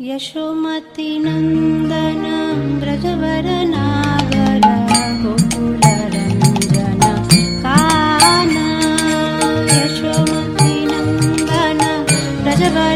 Yashomati Nandan ब्रजवर Nagar Gokul Ranjan Kanha Yashomati Nandan ब्रजवर.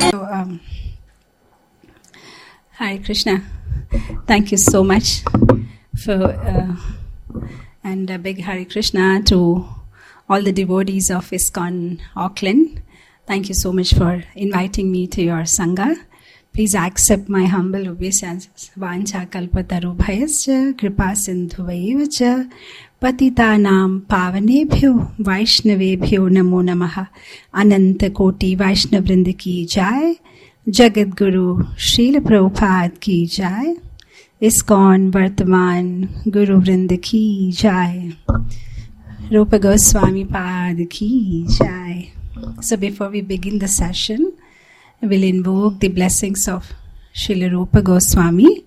Hare Krishna. Thank you so much for and a big Hare Krishna to all the devotees of ISKCON Auckland. Thank you so much for inviting me to your Sangha. Please accept my humble obeisance. Vancha kalpatarubhayascha kripa sindhuvayevacha patitanam pavanebhyo vaishnavebhyo namo namaha. Ananta koti Vaishnavrinda ki jai. Jagat Guru Srila Prabhupada ki jai. ISKCON Vartaman Guru Vrinda ki jai. Rupa Goswami Pad ki jai. So before we begin the session, I will invoke the blessings of Srila Rupa Goswami.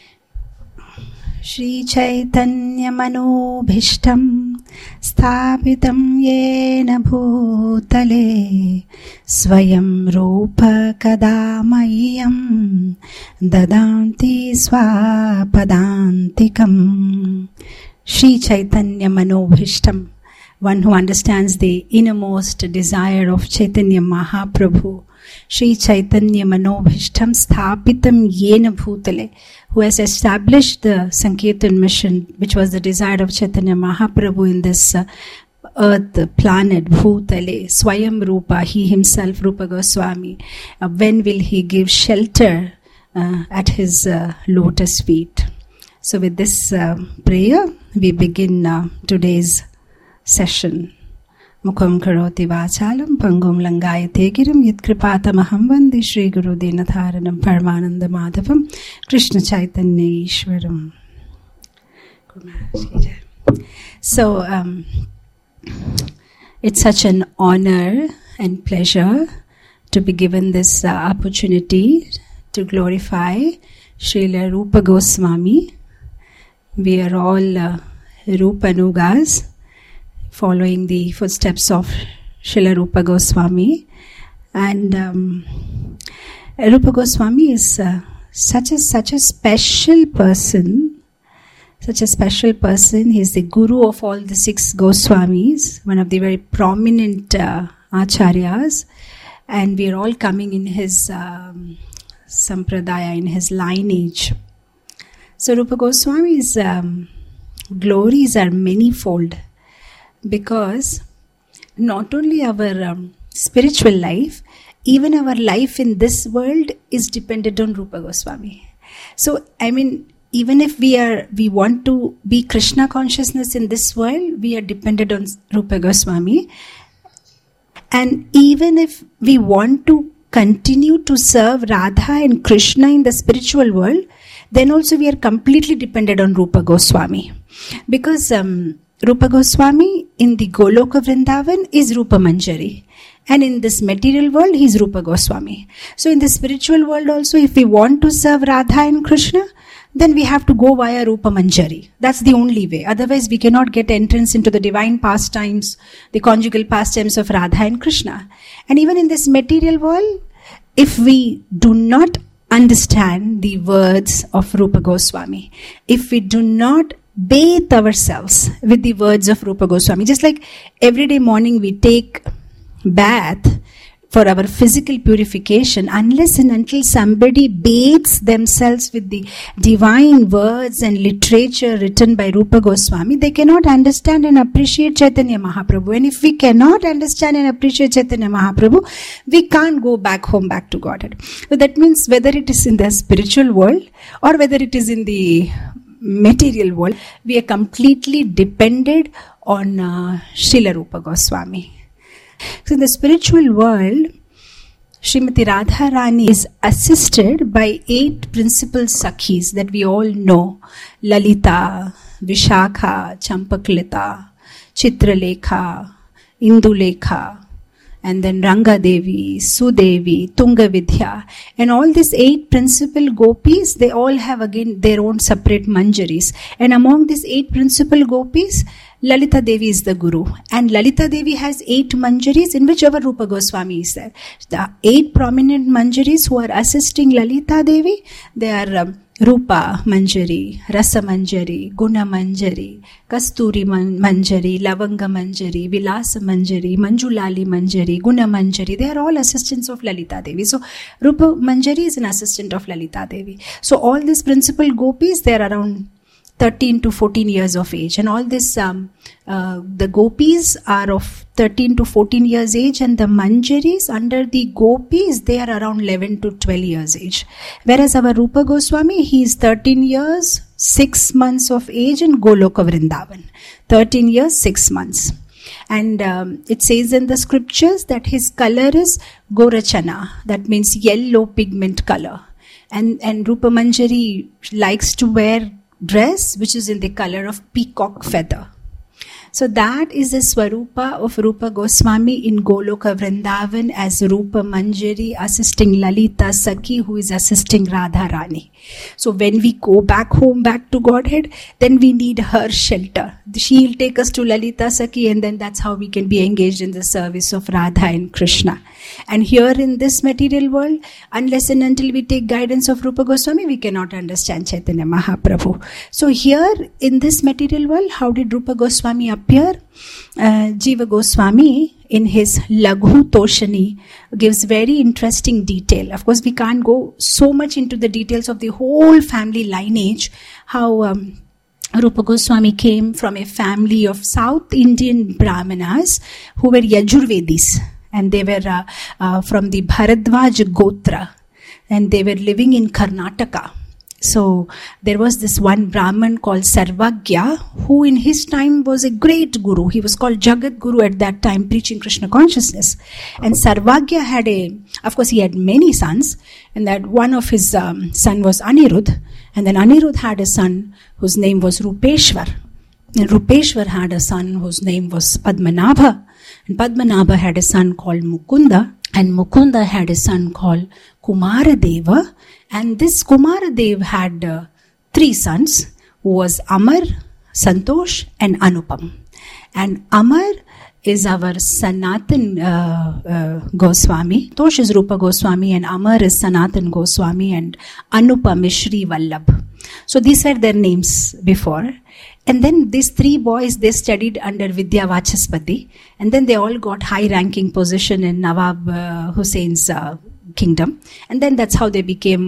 Shri Chaitanya Manobhishtam Sthapitam Yena Bhutale Swayam Rupa Kadamayam Dadanti Swapadantikam. Shri Chaitanya Manobhishtam, one who understands the innermost desire of Chaitanya Mahaprabhu. Shri Chaitanya Manobhishtam Sthapitam Yena Bhutale, who has established the Sankirtan mission, which was the desire of Chaitanya Mahaprabhu in this earth, planet, Bhutale, Swayam Rupa, he himself, Rupa Goswami. When will he give shelter at his lotus feet? So with this prayer, we begin today's session. Mukham karoti vachalam pangum langayate girim yatkripatamahamam vande Shri Guru Dinatharanam Paramananda Madhavam Krishna Chaitanya Ishwaram. So it's such an honor and pleasure to be given this opportunity to glorify Srila Rupa Goswami. We are all Rupanugas, following the footsteps of Srila Rupa Goswami. And Rupa Goswami is such a special person. Such a special person. He is the guru of all the 6 Goswamis, one of the very prominent acharyas. And we are all coming in his sampradaya, in his lineage. So Rupa Goswami's glories are manifold, because not only our spiritual life, even our life in this world is dependent on Rupa Goswami. So, I mean, even if we want to be Krishna consciousness in this world, we are dependent on Rupa Goswami. And even if we want to continue to serve Radha and Krishna in the spiritual world, then also we are completely dependent on Rupa Goswami. Because Rupa Goswami in the Goloka Vrindavan is Rupa Manjari. And in this material world, he is Rupa Goswami. So in the spiritual world also, if we want to serve Radha and Krishna, then we have to go via Rupa Manjari. That's the only way. Otherwise, we cannot get entrance into the divine pastimes, the conjugal pastimes of Radha and Krishna. And even in this material world, if we do not understand the words of Rupa Goswami, if we do not bathe ourselves with the words of Rupa Goswami, just like every day morning we take bath for our physical purification, unless and until somebody bathes themselves with the divine words and literature written by Rupa Goswami, they cannot understand and appreciate Chaitanya Mahaprabhu. And if we cannot understand and appreciate Chaitanya Mahaprabhu, we can't go back home, back to Godhead. So that means whether it is in the spiritual world or whether it is in the material world, we are completely dependent on Srila Rupa Goswami. So in the spiritual world, Srimati Radharani is assisted by 8 principal Sakhis that we all know. Lalita, Vishakha, Champaklita, Chitralekha, Indulekha, and then Ranga Devi, Sudevi, Tunga Vidya. And all these 8 principal gopis, they all have again their own separate manjaris. And among these 8 principal gopis, Lalita Devi is the Guru. And Lalita Devi has 8 manjaris in which our Rupa Goswami is there. The 8 prominent manjaris who are assisting Lalita Devi, they are Rupa Manjari, Rasa Manjari, Guna Manjari, Kasturi Manjari, Lavanga Manjari, Vilasa Manjari, Manjulali Manjari, Guna Manjari. They are all assistants of Lalita Devi. So Rupa Manjari is an assistant of Lalita Devi. So all these principal gopis, they are around 13 to 14 years of age, and all this the gopis are of 13 to 14 years age, and the manjaris under the gopis, they are around 11 to 12 years age. Whereas our Rupa Goswami, he is 13 years 6 months of age in Goloka Vrindavan. 13 years 6 months. And it says in the scriptures that his color is Gorachana, that means yellow pigment color. And Rupa Manjari likes to wear dress which is in the color of peacock feather. So that is the Swarupa of Rupa Goswami in Goloka Vrindavan as Rupa Manjari assisting Lalita Sakhi, who is assisting Radha Rani. So when we go back home, back to Godhead, then we need her shelter. She will take us to Lalita Sakhi, and then that's how we can be engaged in the service of Radha and Krishna. And here in this material world, unless and until we take guidance of Rupa Goswami, we cannot understand Chaitanya Mahaprabhu. So here in this material world, how did Rupa Goswami appear? Jiva Goswami in his Laghu Toshani gives very interesting detail. Of course, we can't go so much into the details of the whole family lineage, how Rupa Goswami came from a family of South Indian Brahmanas who were Yajurvedis, and they were from the Bharadwaj Gotra, and they were living in Karnataka. So there was this one Brahman called Sarvagya, who in his time was a great guru. He was called Jagat Guru at that time, preaching Krishna consciousness. And Sarvagya had of course he had many sons, and that one of his son was Anirudh, and then Anirudh had a son whose name was Rupeshwar. And Rupeshwar had a son whose name was Padmanabha, and Padmanabha had a son called Mukunda, and Mukunda had a son called Kumaradeva. And this Kumaradev had 3 sons, who was Amar, Santosh and Anupam. And Amar is our Sanatan Goswami. Santosh is Rupa Goswami, and Amar is Sanatan Goswami, and Anupam is Shri Vallabh. So these were their names before. And then these 3 boys, they studied under Vidya Vachaspati, and then they all got high-ranking position in Nawab Hussein's kingdom. And then that's how they became,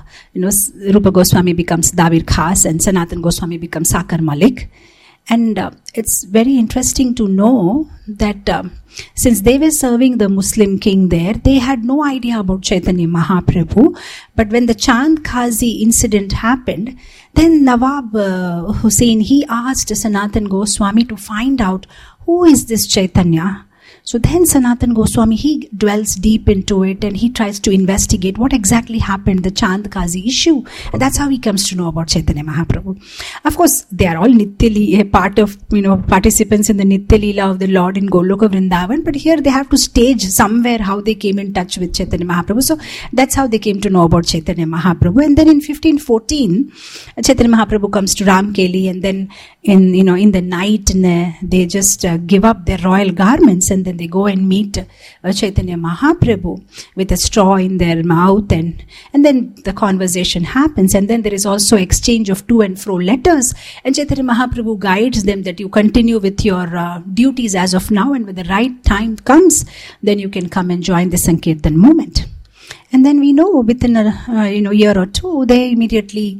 Rupa Goswami becomes Dabir Khas, and Sanatan Goswami becomes Sakar Malik. And it's very interesting to know that since they were serving the Muslim king there, they had no idea about Chaitanya Mahaprabhu. But when the Chand Kazi incident happened, then Nawab Hussain, he asked Sanatan Goswami to find out who is this Chaitanya. So then Sanatan Goswami, he dwells deep into it, and he tries to investigate what exactly happened, the Chand Kazi issue. And that's how he comes to know about Chaitanya Mahaprabhu. Of course, they are all Nitya, a part of, participants in the Nitya Leela of the Lord in Goloka Vrindavan. But here they have to stage somewhere how they came in touch with Chaitanya Mahaprabhu. So that's how they came to know about Chaitanya Mahaprabhu. And then in 1514, Chaitanya Mahaprabhu comes to Ramkeli, and then in the night, they just give up their royal garments, and then they go and meet Chaitanya Mahaprabhu with a straw in their mouth, and then the conversation happens, and then there is also exchange of to and fro letters, and Chaitanya Mahaprabhu guides them that you continue with your duties as of now, and when the right time comes, then you can come and join the Sankirtan movement. And then we know within a year or two, they immediately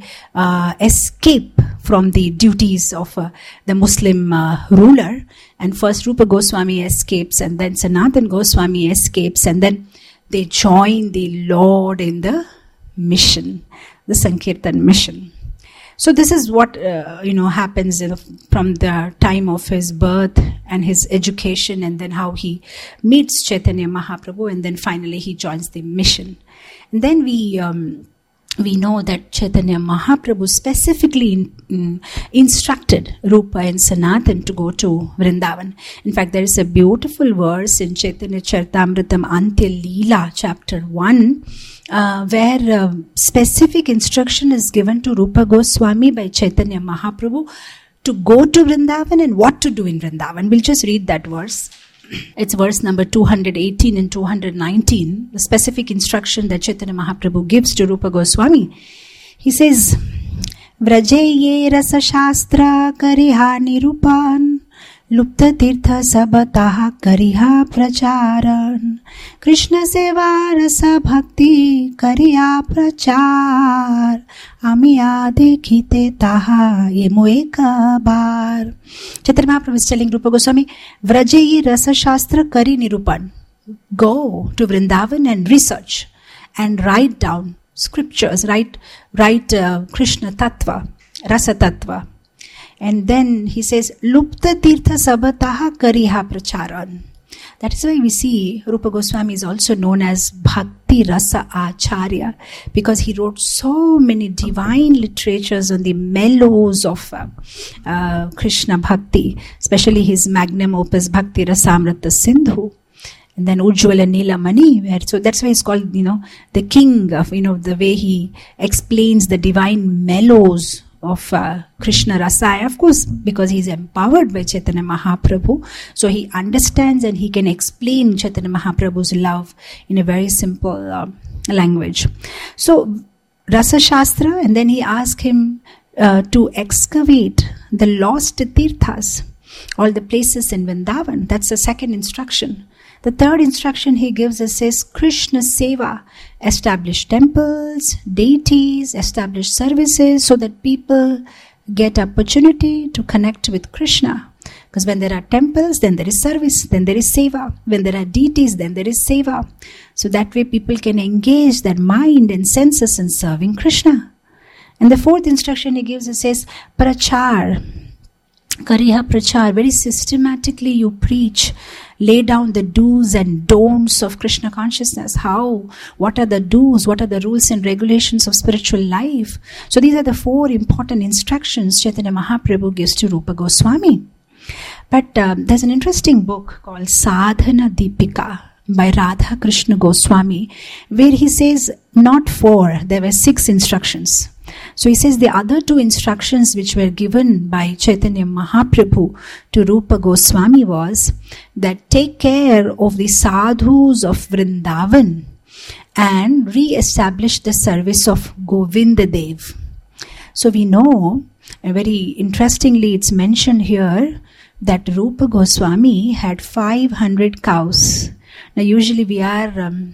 escape from the duties of the Muslim ruler. And first Rupa Goswami escapes, and then Sanatan Goswami escapes, and then they join the Lord in the mission, the Sankirtan mission. So this is what happens from the time of his birth and his education, and then how he meets Chaitanya Mahaprabhu, and then finally he joins the mission. And then we know that Chaitanya Mahaprabhu specifically instructed Rupa and Sanatan to go to Vrindavan. In fact, there is a beautiful verse in Chaitanya Charitamritam Antya Leela, chapter 1, where specific instruction is given to Rupa Goswami by Chaitanya Mahaprabhu to go to Vrindavan and what to do in Vrindavan. We'll just read that verse. It's verse number 218 and 219, the specific instruction that Chaitanya Mahaprabhu gives to Rupa Goswami. He says, Vrajeye rasa shastra kariha nirupan Lupta tirtha sabataha kariha pracharan Krishna seva rasa bhakti kariha prachar Amiya dekhite taha yemo eka bar. Chaitanya Mahaprabhu is telling Rupa Goswami, Vrajayi rasa shastra kari nirupan. Go to Vrindavan and research and write down scriptures, write Krishna Tattva, Rasa Tattva. And then he says, Lupta tirtha sabataha kariha pracharan. That is why we see Rupa Goswami is also known as Bhakti Rasa Acharya, because he wrote so many divine literatures on the mellows of Krishna Bhakti, especially his magnum opus Bhakti Rasamrita Sindhu. And then Ujjwala Nilamani, so that's why he's called, the king of, the way he explains the divine mellows of Krishna Rasa. Of course, because he's empowered by Chaitanya Mahaprabhu, so he understands and he can explain Chaitanya Mahaprabhu's love in a very simple language. So, Rasa Shastra, and then he asked him to excavate the lost tirthas, all the places in Vrindavan. That's the second instruction. The third instruction he gives us says, Krishna Seva, establish temples, deities, establish services so that people get opportunity to connect with Krishna. Because when there are temples, then there is service, then there is seva. When there are deities, then there is seva. So that way people can engage their mind and senses in serving Krishna. And the fourth instruction he gives us says, Prachar. Kariha Prachar, very systematically you preach, lay down the do's and don'ts of Krishna consciousness. What are the do's, what are the rules and regulations of spiritual life? So these are the four important instructions Chaitanya Mahaprabhu gives to Rupa Goswami. But there's an interesting book called Sadhana Deepika by Radha Krishna Goswami, where he says not 4, there were 6 instructions. So he says the other 2 instructions which were given by Chaitanya Mahaprabhu to Rupa Goswami was that take care of the sadhus of Vrindavan and re-establish the service of Govinda Dev. So we know, very interestingly it's mentioned here, that Rupa Goswami had 500 cows. Now usually we are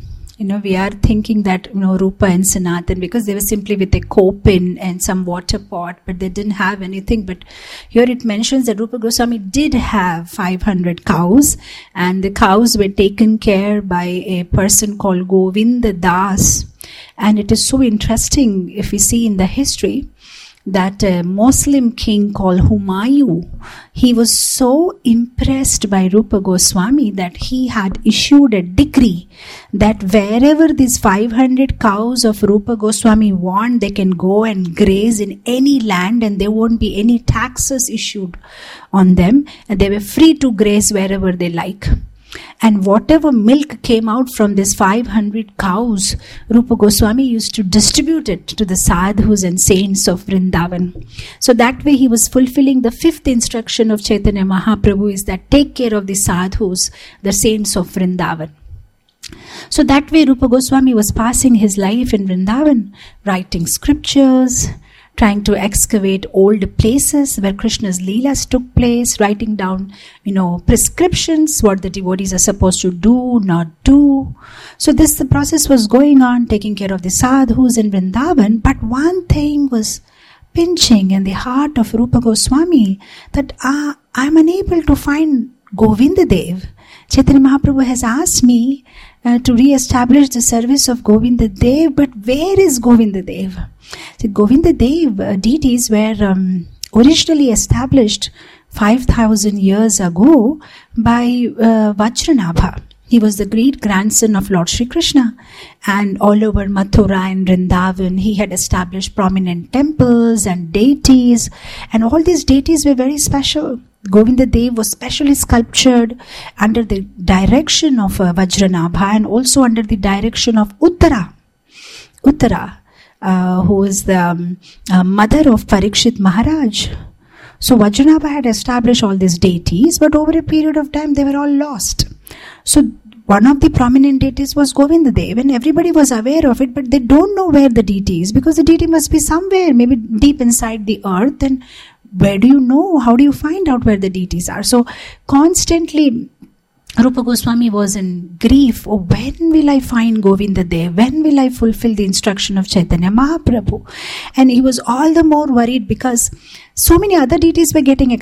thinking that, Rupa and Sanatan, because they were simply with a copin and some water pot, but they didn't have anything. But here it mentions that Rupa Goswami did have 500 cows, and the cows were taken care by a person called Govinda Das. And it is so interesting if we see in the history that a Muslim king called Humayun, he was so impressed by Rupa Goswami that he had issued a decree that wherever these 500 cows of Rupa Goswami want, they can go and graze in any land and there won't be any taxes issued on them, and they were free to graze wherever they like. And whatever milk came out from these 500 cows, Rupa Goswami used to distribute it to the sadhus and saints of Vrindavan. So that way he was fulfilling the 5th instruction of Chaitanya Mahaprabhu, is that take care of the sadhus, the saints of Vrindavan. So that way Rupa Goswami was passing his life in Vrindavan, writing scriptures, trying to excavate old places where Krishna's Leelas took place, writing down, prescriptions, what the devotees are supposed to do, not do. So the process was going on, taking care of the sadhus in Vrindavan. But one thing was pinching in the heart of Rupa Goswami, that I'm unable to find Govinda Dev. Chaitanya Mahaprabhu has asked me to re-establish the service of Govinda Dev, but where is Govinda Dev? The Govinda Dev deities were originally established 5,000 years ago by Vajranabha. He was the great grandson of Lord Sri Krishna, and all over Mathura and Vrindavan he had established prominent temples and deities, and all these deities were very special. Govinda Dev was specially sculptured under the direction of Vajranabha and also under the direction of Uttara, who is the mother of Parikshit Maharaj. So Vajranabha had established all these deities, but over a period of time they were all lost. So one of the prominent deities was Govindadev, and everybody was aware of it, but they don't know where the deity is, because the deity must be somewhere, maybe deep inside the earth. And where do you know? How do you find out where the deities are? So constantly Rupa Goswami was in grief. Oh, when will I find Govindadev? When will I fulfill the instruction of Chaitanya Mahaprabhu? And he was all the more worried because so many other deities were getting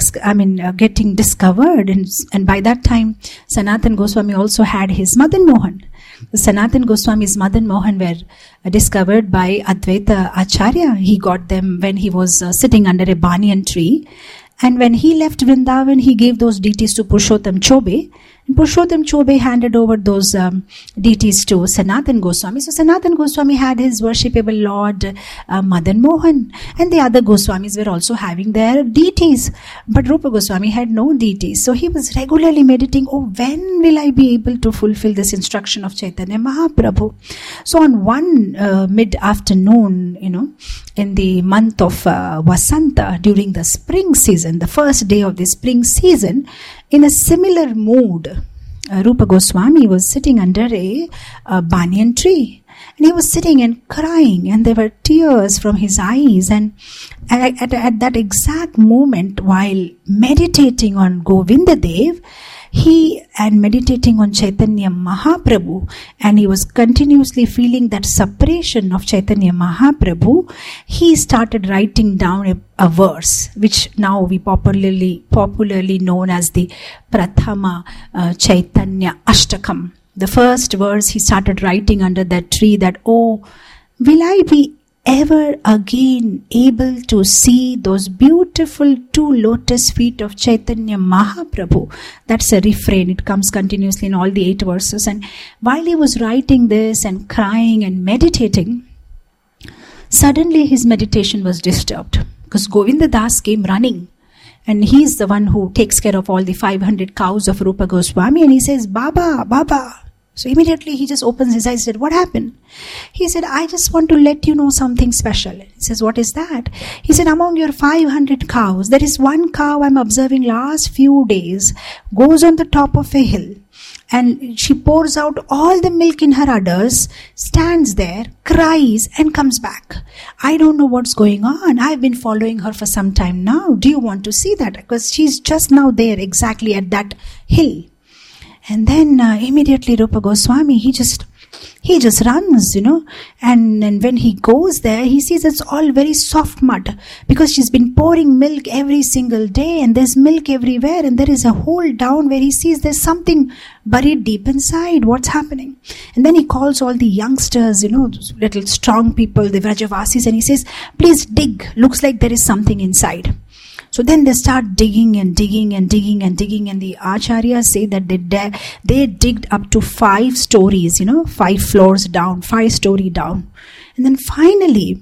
discovered. And by that time, Sanatan Goswami also had his Madan Mohan. The Sanatan Goswami's Madan Mohan were discovered by Advaita Acharya. He got them when he was sitting under a banyan tree. And when he left Vrindavan, he gave those deities to Purushottam Chobe. And Purushottam Chobe handed over those deities to Sanatan Goswami. So Sanatan Goswami had his worshipable Lord Madan Mohan. And the other Goswamis were also having their deities. But Rupa Goswami had no deities. So he was regularly meditating, oh, when will I be able to fulfill this instruction of Chaitanya Mahaprabhu? So on one mid-afternoon, in the month of Vasanta, during the spring season, the first day of the spring season, in a similar mood, Rupa Goswami was sitting under a banyan tree. And he was sitting and crying, and there were tears from his eyes. And at that exact moment, while meditating on Govindadev, and meditating on Chaitanya Mahaprabhu, and he was continuously feeling that separation of Chaitanya Mahaprabhu, he started writing down a verse, which now we popularly known as the Prathama Chaitanya Ashtakam. The first verse he started writing under that tree, that, oh, will I be ever again able to see those beautiful 2 lotus feet of Chaitanya Mahaprabhu? That's a refrain. It comes continuously in all the 8 verses. And while he was writing this and crying and meditating, suddenly his meditation was disturbed, because Govinda Das came running. And he's the one who takes care of all the 500 cows of Rupa Goswami. And he says, Baba, Baba. So immediately he just opens his eyes and said, what happened? He said, I just want to let you know something special. He says, what is that? He said, among your 500 cows, there is one cow I'm observing last few days, goes on the top of a hill, and she pours out all the milk in her udders, stands there, cries, and comes back. I don't know what's going on. I've been following her for some time now. Do you want to see that? Because she's just now there exactly at that hill. And then immediately Rupa Goswami, he just runs, and when he goes there, he sees it's all very soft mud, because she's been pouring milk every single day, and there's milk everywhere, and there is a hole down where he sees there's something buried deep inside. What's happening? And then he calls all the youngsters, little strong people, the Vrajavasis, and he says, please dig. Looks like there is something inside. So then they start digging and digging and digging and digging, and the acharyas say that they digged up to 5 stories, 5 floors down, 5-story down. And then finally,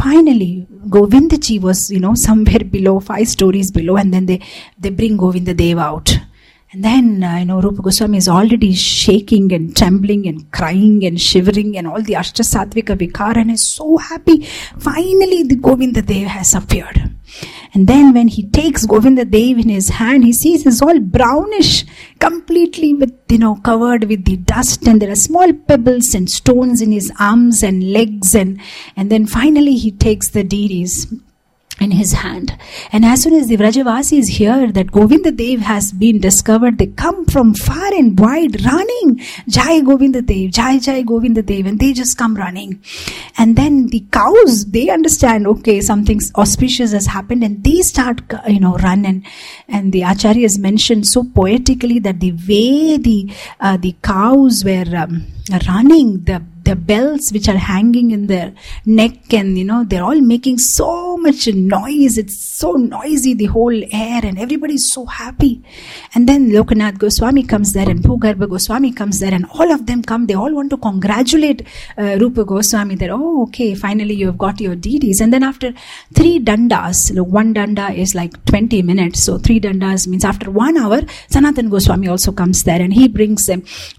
Govindaji was, somewhere below, 5 stories below, and then they bring Govindadev out. And then, Rupa Goswami is already shaking and trembling and crying and shivering and all the Ashtasattvika Vikara, and is so happy. Finally, the Govindadev has appeared. And then when he takes Govindadev in his hand, he sees it's all brownish, completely with, covered with the dust, and there are small pebbles and stones in his arms and legs, and then finally he takes the deities in his hand. And as soon as the Vrajavasis hear that Govindadev has been discovered, they come from far and wide running, Jai Govindadev, Jai Jai Govindadev, and they just come running. And then the cows, they understand, okay, something auspicious has happened, and they start, run. And the acharyas mentioned so poetically that the way the cows were running, the bells which are hanging in their neck, and they're all making so much noise. It's so noisy, the whole air, and everybody's so happy. And then Lokanath Goswami comes there, and Bhugarbha Goswami comes there, and all of them come. They all want to congratulate Rupa Goswami that, oh, okay, finally you have got your deities. And then after 3 dandas, one danda is like 20 minutes, so 3 dandas means after 1 hour, Sanatan Goswami also comes there, and he brings them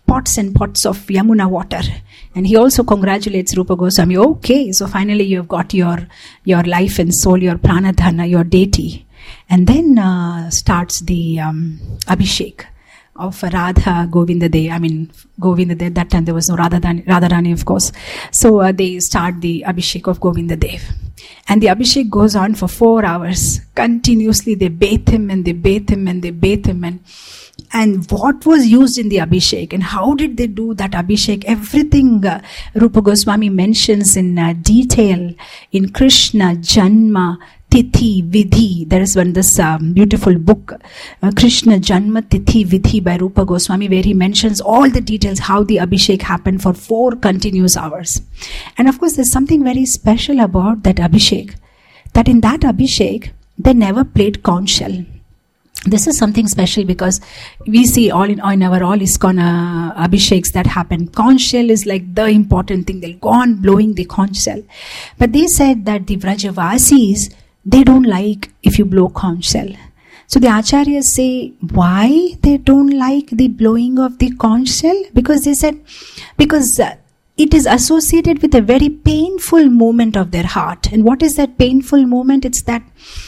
pots and pots of Yamuna water. And he also congratulates Rupa Goswami. Okay, so finally you have got your life and soul, your pranadhana, your deity. And then starts the Abhishek of Radha Govinda Dev. I mean, Govinda Dev, that time there was no Radharani, of course. So they start the Abhishek of Govinda Dev. And the Abhishek goes on for 4 hours. Continuously they bathe him and they bathe him and they bathe him. And what was used in the Abhishek and how did they do that Abhishek? Everything Rupa Goswami mentions in detail in Krishna Janma Tithi Vidhi. There is this beautiful book, Krishna Janma Tithi Vidhi by Rupa Goswami, where he mentions all the details how the Abhishek happened for 4 continuous hours. And of course there's something very special about that Abhishek, that in that Abhishek they never played conch shell. This is something special because we see all in our all ISKCON Abhisheks that happen. Conch shell is like the important thing. They'll go on blowing the conch shell. But they said that the Vrajavasis, they don't like if you blow conch shell. So the Acharyas say, why they don't like the blowing of the conch shell? Because they said, because it is associated with a very painful moment of their heart. And what is that painful moment? It's that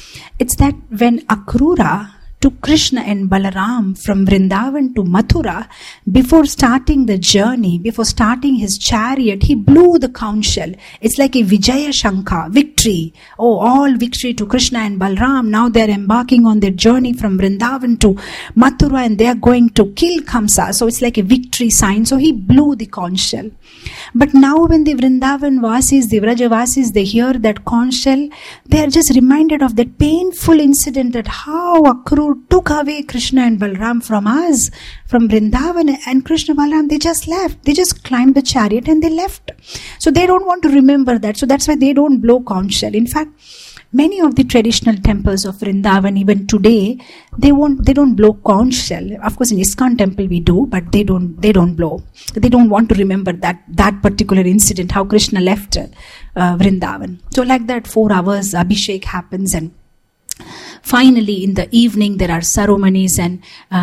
when Akrura took Krishna and Balaram from Vrindavan to Mathura, before starting the journey, before starting his chariot, he blew the conch shell. It's like a Vijaya Shankha, victory. Oh, all victory to Krishna and Balaram. Now they're embarking on their journey from Vrindavan to Mathura and they're going to kill Kamsa. So it's like a victory sign. So he blew the conch shell. But now when the Vrindavan Vasis, the Vrajavasis, they hear that conch shell, they are just reminded of that painful incident that how Akrura took away Krishna and Balaram from us, from Vrindavan, and Krishna and Balaram, they just left. They just climbed the chariot and they left. So they don't want to remember that. So that's why they don't blow conch shell. In fact, many of the traditional temples of Vrindavan, even today, they don't blow conch shell. Of course, in ISKCON temple we do, but they don't blow. They don't want to remember that particular incident, how Krishna left Vrindavan. So like that, 4 hours Abhishek happens, and finally in the evening there are ceremonies, and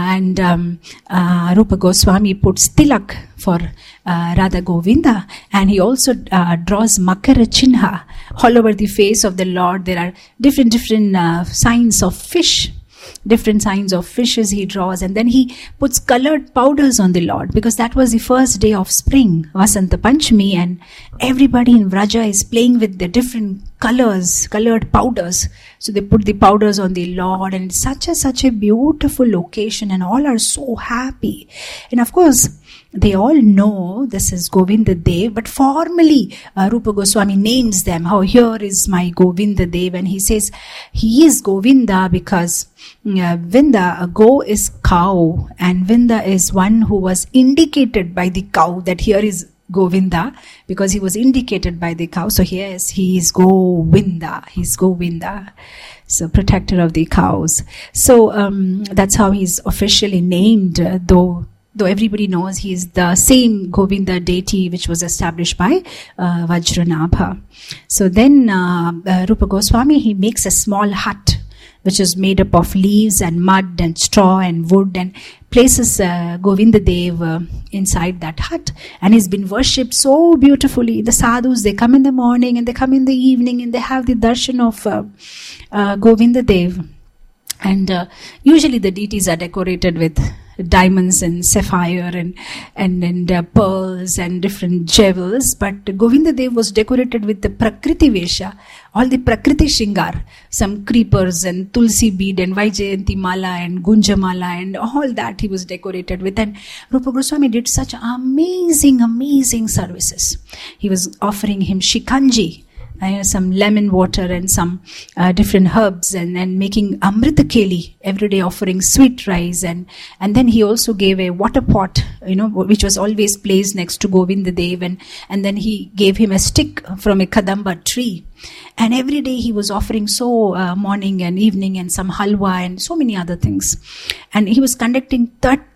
Rupa Goswami puts tilak for Radha Govinda, and he also draws makara chinha all over the face of the Lord. There are different signs of fish. Different signs of fishes he draws, and then he puts colored powders on the Lord, because that was the first day of spring, Vasanta Panchami, and everybody in Vraja is playing with the different colors, colored powders. So they put the powders on the Lord, and it's such a beautiful occasion, and all are so happy. And of course, they all know this is Govinda Dev, but formally Rupa Goswami names them. How here is my Govinda Dev, and he says he is Govinda because Vinda, Go is cow, and Vinda is one who was indicated by the cow, that here is Govinda because he was indicated by the cow. So yes, he is Govinda. He's Govinda. So protector of the cows. So that's how he's officially named, though everybody knows he is the same Govinda deity which was established by Vajranabha. So then Rupa Goswami, he makes a small hut which is made up of leaves and mud and straw and wood, and places Govinda Dev inside that hut, and he's been worshipped so beautifully. The sadhus, they come in the morning and they come in the evening and they have the darshan of Govinda Dev. And usually the deities are decorated with diamonds and sapphire and pearls and different jewels, but Govinda Dev was decorated with the Prakriti Vesha, all the Prakriti Shingar, some creepers and tulsi bead and Vaijayanti mala and Gunja mala and all that he was decorated with. And Rupa Goswami did such amazing services. He was offering him shikanji, some lemon water and some different herbs, and making Amrita Keli, every day offering sweet rice, and then he also gave a water pot, which was always placed next to Govinda Dev, and then he gave him a stick from a Kadamba tree, and every day he was offering morning and evening and some halwa and so many other things, and he was conducting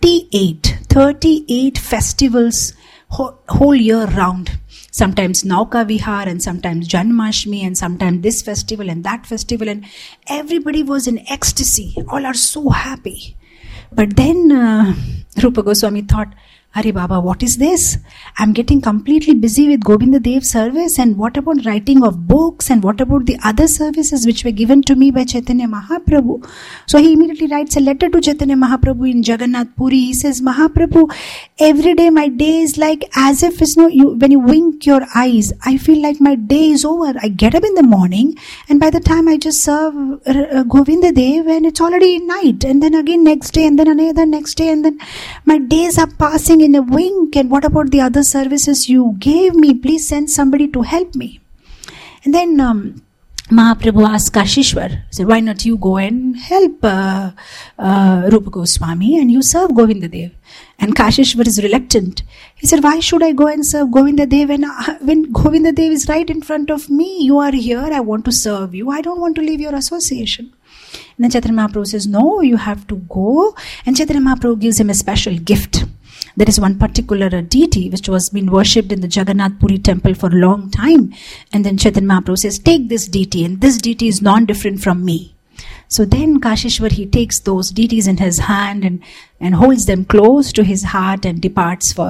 38 festivals whole year round. Sometimes Nauka Vihar, and sometimes Janmashtami, and sometimes this festival and that festival, and everybody was in ecstasy. All are so happy. But then Rupa Goswami thought, Are Baba, what is this? I'm getting completely busy with Govinda Dev service, and what about writing of books, and what about the other services which were given to me by Chaitanya Mahaprabhu? So he immediately writes a letter to Chaitanya Mahaprabhu in Jagannath Puri. He says, Mahaprabhu, every day my day is like as if when you wink your eyes, I feel like my day is over. I get up in the morning, and by the time I just serve Govinda Dev, and it's already night, and then again next day, and then another next day, and then my days are passing in a wink. And what about the other services you gave me? Please send somebody to help me. And then Mahaprabhu asked Kashishwar, said, why not you go and help Rupa Goswami and you serve Govinda Dev? And Kashishwar is reluctant. He said, why should I go and serve Govinda Dev when Govinda Dev is right in front of me? You are here, I want to serve you. I don't want to leave your association. And then Chaitanya Mahaprabhu says, no, you have to go. And Chaitanya Mahaprabhu gives him a special gift. There is one particular deity which was being worshipped in the Jagannath Puri temple for a long time. And then Chaitanya Mahaprabhu says, take this deity, and this deity is non-different from me. So then Kashishwar, he takes those deities in his hand and holds them close to his heart and departs for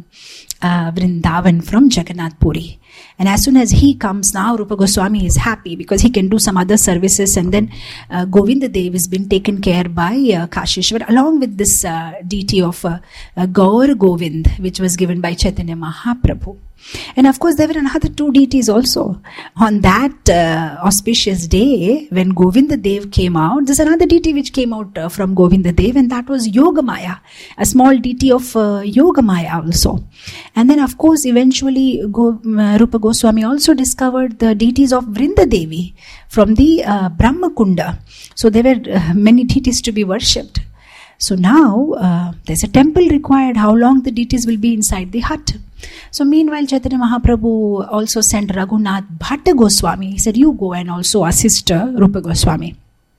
Vrindavan from Jagannath Puri. And as soon as he comes, now Rupa Goswami is happy because he can do some other services, and then Govinda Dev has been taken care by Kashishwar along with this deity of Gaur Govind, which was given by Chaitanya Mahaprabhu. And of course there were another two deities also. On that auspicious day when Govinda Dev came out, there's another deity which came out from Govinda Dev, and that was Yogamaya, a small deity of Yogamaya also. And then of course eventually Rupa Goswami also discovered the deities of Vrinda Devi from the Brahma Kunda. So there were many deities to be worshipped. So now there's a temple required. How long the deities will be inside the hut? So meanwhile Chaitanya Mahaprabhu also sent Raghunath Bhatta Goswami. He said, you go and also assist Rupa Goswami.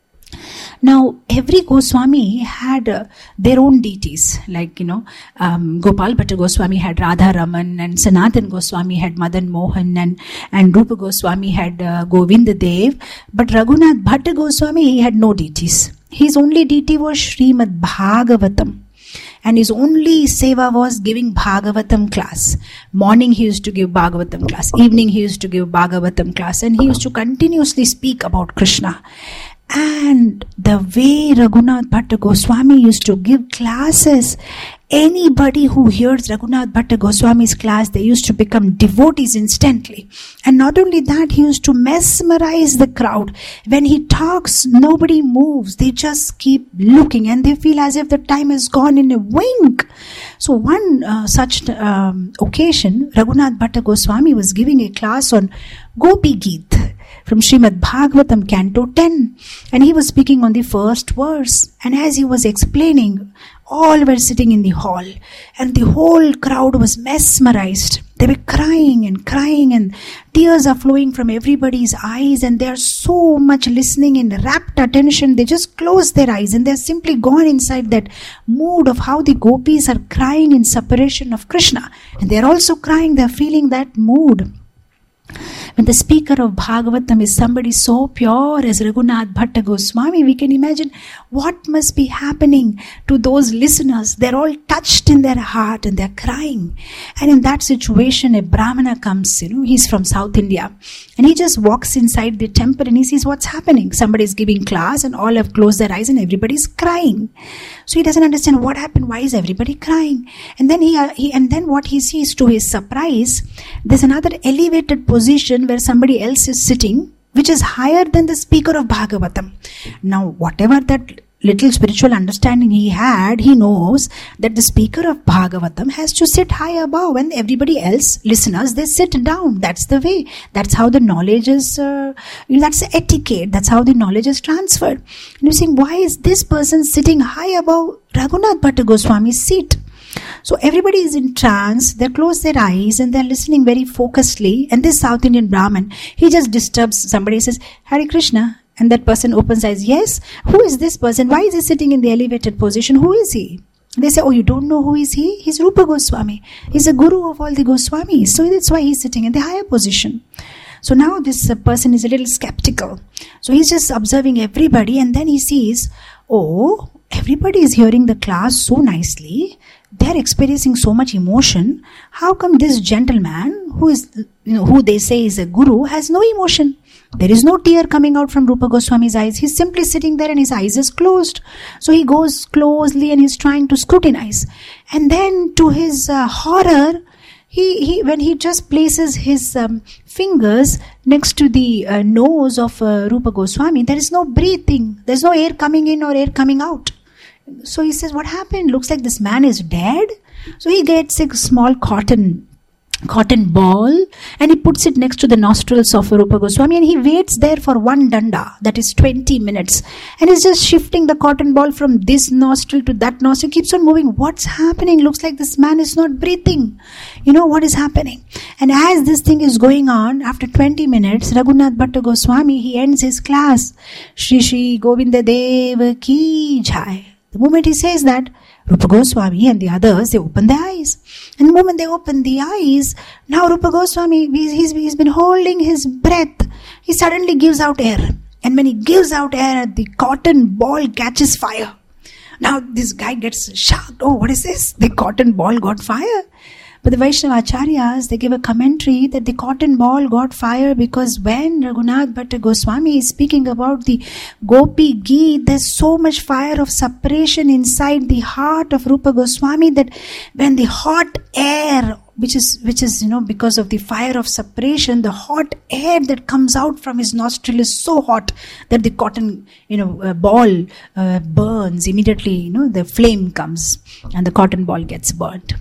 Now every Goswami had their own deities, like Gopal Bhatta Goswami had Radha Raman, and Sanatan Goswami had Madan Mohan, and Rupa Goswami had Govinda Dev. But Raghunath Bhatta Goswami, he had no deities. His only deity was Srimad Bhagavatam. And his only seva was giving Bhagavatam class. Morning he used to give Bhagavatam class. Evening he used to give Bhagavatam class. And he used to continuously speak about Krishna. And the way Raghunath Bhatta Goswami used to give classes, anybody who hears Raghunath Bhatta Goswami's class, they used to become devotees instantly. And not only that, he used to mesmerize the crowd. When he talks, nobody moves. They just keep looking and they feel as if the time has gone in a wink. So one such occasion, Raghunath Bhatta Goswami was giving a class on Gopi Geet from Srimad Bhagavatam Canto 10. And he was speaking on the first verse. And as he was explaining, all were sitting in the hall. And the whole crowd was mesmerized. They were crying, and tears are flowing from everybody's eyes. And they are so much listening in rapt attention. They just close their eyes and they're simply gone inside that mood of how the gopis are crying in separation of Krishna. And they're also crying, they're feeling that mood. When the speaker of Bhagavatam is somebody so pure as Raghunath Bhatta Goswami, we can imagine what must be happening to those listeners. They're all touched in their heart and they're crying. And in that situation, a Brahmana comes, he's from South India. And he just walks inside the temple and he sees what's happening. Somebody's giving class and all have closed their eyes and everybody's crying. So he doesn't understand what happened. Why is everybody crying? And then then what he sees, to his surprise, there's another elevated position where somebody else is sitting, which is higher than the speaker of Bhagavatam. Now, whatever that little spiritual understanding he had, he knows that the speaker of Bhagavatam has to sit high above, and everybody else, listeners, they sit down. That's the way. That's how the knowledge is, that's the etiquette. That's how the knowledge is transferred. And you're saying, why is this person sitting high above Raghunath Bhatta Goswami's seat? So everybody is in trance, they close their eyes and they're listening very focusedly. And this South Indian Brahmin, he just disturbs somebody, says, Hare Krishna. And that person opens eyes, yes, who is this person? Why is he sitting in the elevated position? Who is he? They say, oh, you don't know who is he? He's Rupa Goswami. He's a guru of all the Goswamis. So that's why he's sitting in the higher position. So now this person is a little skeptical. So he's just observing everybody, and then he sees, oh, everybody is hearing the class so nicely. they're experiencing so much emotion. How come this gentleman, who is, who they say is a guru, has no emotion? There is no tear coming out from Rupa Goswami's eyes. He's simply sitting there and his eyes is closed. So he goes closely and he's trying to scrutinize. And then to his horror, he when he just places his fingers next to the nose of Rupa Goswami, there is no breathing. There's no air coming in or air coming out. So he says, what happened? Looks like this man is dead. So he gets a small cotton ball and he puts it next to the nostrils of Rupa Goswami, and he waits there for one danda, that is 20 minutes, and he's just shifting the cotton ball from this nostril to that nostril. He keeps on moving. What's happening? Looks like this man is not breathing. What is happening? And as this thing is going on, after 20 minutes, Raghunath Bhatta Goswami, he ends his class. Shri Shri Govinda Dev Ki Jai. The moment he says that, Rupa Goswami and the others, they open their eyes. And the moment they open the eyes, now Rupa Goswami, he's been holding his breath. He suddenly gives out air. And when he gives out air, the cotton ball catches fire. Now this guy gets shocked. Oh, what is this? The cotton ball got fire. But the Vaishnava Acharyas, they give a commentary that the cotton ball got fire because when Raghunath Bhatta Goswami is speaking about the Gopi Geet, there's so much fire of separation inside the heart of Rupa Goswami that when the hot air, which is because of the fire of separation, the hot air that comes out from his nostril is so hot that the cotton ball burns immediately. The flame comes and the cotton ball gets burnt.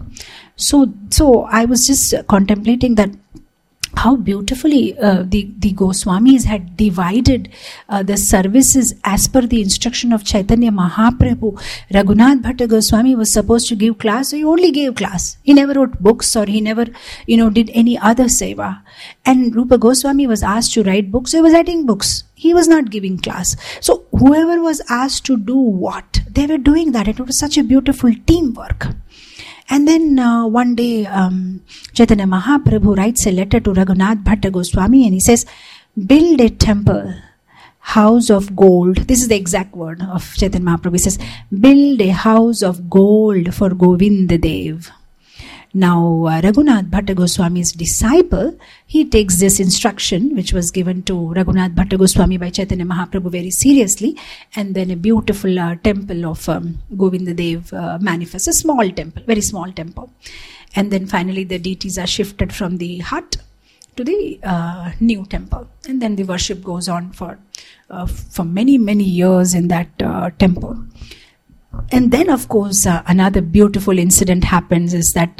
So I was just contemplating that how beautifully the Goswamis had divided the services as per the instruction of Chaitanya Mahaprabhu. Raghunath Bhatta Goswami was supposed to give class, so he only gave class. He never wrote books or he never, did any other seva. And Rupa Goswami was asked to write books, so he was writing books. He was not giving class. So whoever was asked to do what, they were doing that. It was such a beautiful teamwork. And then one day, Chaitanya Mahaprabhu writes a letter to Raghunath Bhatta Goswami and he says, build a temple, house of gold. This is the exact word of Chaitanya Mahaprabhu. He says, build a house of gold for Govinda Dev. Now, Raghunath Bhatta Goswami's disciple, he takes this instruction which was given to Raghunath Bhatta Goswami by Chaitanya Mahaprabhu very seriously, and then a beautiful temple of Govinda Dev manifests, a small temple, very small temple. And then finally the deities are shifted from the hut to the new temple. And then the worship goes on for many, many years in that temple. And then, of course, another beautiful incident happens is that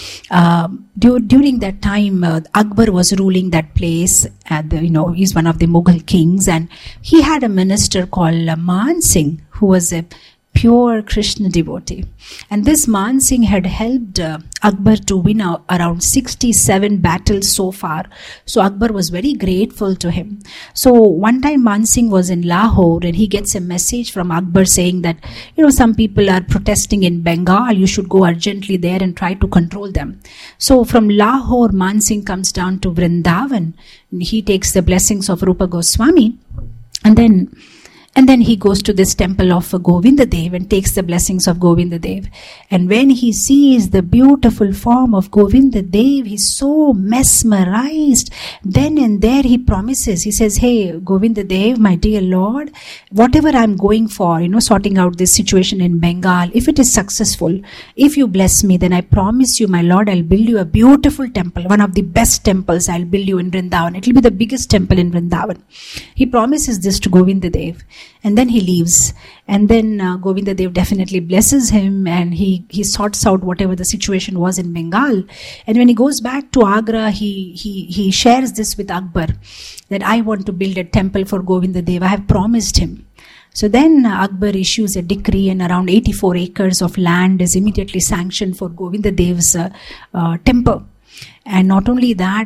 during that time, Akbar was ruling that place. He's one of the Mughal kings, and he had a minister called Man Singh, who was a pure Krishna devotee. And this Man Singh had helped Akbar to win around 67 battles so far. So Akbar was very grateful to him. So one time Man Singh was in Lahore and he gets a message from Akbar saying that, some people are protesting in Bengal. You should go urgently there and try to control them. So from Lahore, Man Singh comes down to Vrindavan. He takes the blessings of Rupa Goswami, and then he goes to this temple of Govinda Dev and takes the blessings of Govinda Dev. And when he sees the beautiful form of Govinda Dev, he's so mesmerized. Then and there he promises, he says, hey, Govinda Dev, my dear Lord, whatever I'm going for, sorting out this situation in Bengal, if it is successful, if you bless me, then I promise you, my Lord, I'll build you a beautiful temple, one of the best temples I'll build you in Vrindavan. It will be the biggest temple in Vrindavan. He promises this to Govinda Dev. And then he leaves. And then Govinda Dev definitely blesses him, and he sorts out whatever the situation was in Bengal. And when he goes back to Agra, he shares this with Akbar, that I want to build a temple for Govinda Dev. I have promised him. So then Akbar issues a decree, and around 84 acres of land is immediately sanctioned for Govinda Dev's temple. And not only that,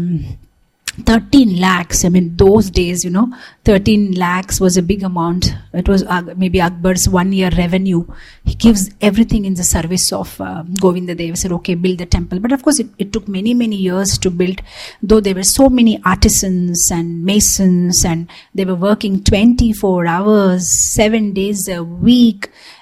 13 lakhs, those days, 13 lakhs was a big amount. It was maybe Akbar's 1 year revenue. He gives everything in the service of Govinda Dev. Said, okay, build the temple. But of course, it took many, many years to build, though there were so many artisans and masons, and they were working 24 hours, 7 days a week.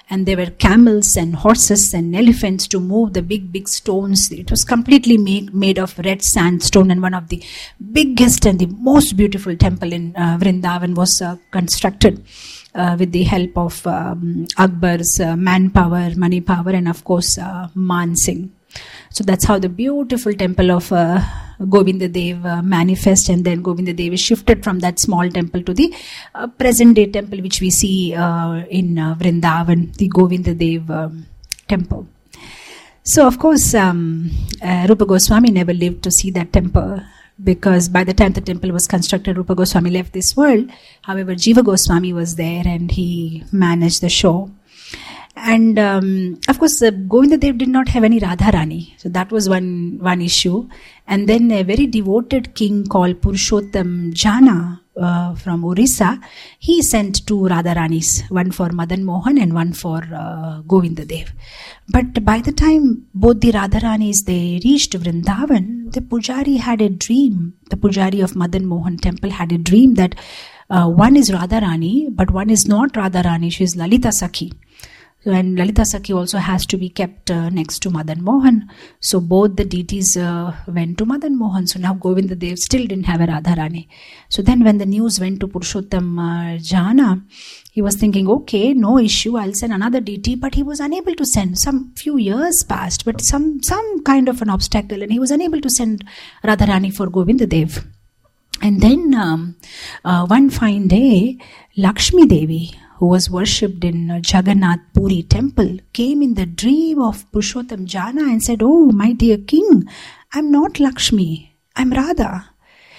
and there were camels and horses and elephants to move the big stones. It was completely made of red sandstone, and one of the biggest and the most beautiful temple in Vrindavan was constructed with the help of Akbar's manpower, money power, and of course Man Singh. So that's how the beautiful temple of Govinda Dev manifests, and then Govinda Dev is shifted from that small temple to the present day temple which we see in Vrindavan, the Govinda Dev temple. So of course Rupa Goswami never lived to see that temple, because by the time the temple was constructed, Rupa Goswami left this world. However, Jiva Goswami was there and he managed the show. And of course, Govinda Dev did not have any Radharani. So that was one issue. And then a very devoted king called Purushottam Jana from Orissa, he sent two Radharanis, one for Madan Mohan and one for Govinda Dev. But by the time both the Radharanis, they reached Vrindavan, the Pujari had a dream. The Pujari of Madan Mohan temple had a dream that one is Radharani, but one is not Radharani, she is Lalita Sakhi. And Lalita Sakhi also has to be kept next to Madan Mohan. So both the deities went to Madan Mohan. So now Govinda Dev still didn't have a Radharani. So then when the news went to Purushottam Jana, he was thinking, okay, no issue, I'll send another deity. But he was unable to send. Some few years passed, but some kind of an obstacle, and he was unable to send Radharani for Govinda Dev. And then one fine day, Lakshmi Devi, who was worshipped in Jagannath Puri temple, came in the dream of Purushottam Jana and said, "Oh, my dear king, I'm not Lakshmi, I'm Radha.